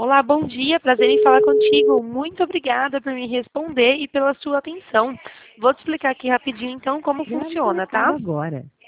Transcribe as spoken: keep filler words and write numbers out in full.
Olá, bom dia, prazer em falar contigo. Muito obrigada por me responder e pela sua atenção. Vou te explicar aqui rapidinho então como Grave seu funciona, recado tá? agora.